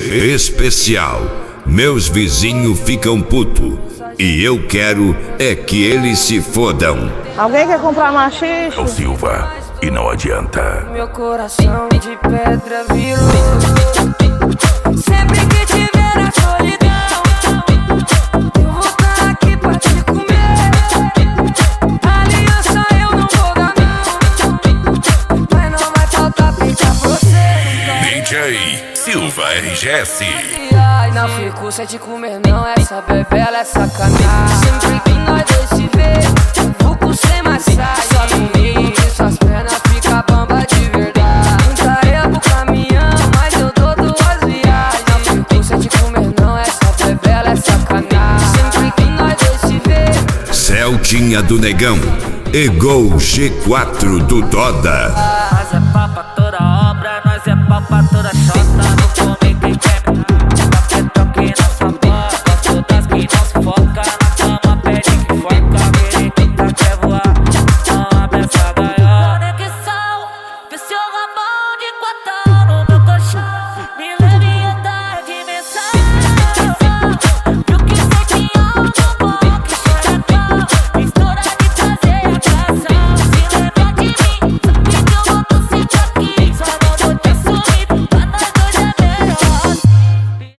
Especial. Meus vizinhos ficam puto e eu quero é que eles se fodam. Alguém quer comprar machixe? É o Silva e não adianta. Meu coração de pedra virou. Sempre que tiver a solidão, eu vou estar aqui pra te comer. Aliança eu não vou dar não, mas não vai faltar peita pra você. DJ Silva RGS. Ai, não fico sem te comer não, essa bebela é sacanagem. Sempre que nós dois se vê, vou com sem massagem. Só comigo que suas pernas fica bamba de verdade. Muita erro caminhão, mas eu dou duas viagens. Não fico sem te comer não, essa bebela é sacanagem. Sempre que nós dois se vê, Celtinha do Negão e Gol G4 do Doda. Nós é pau pra toda obra, nós é pau pra toda chora.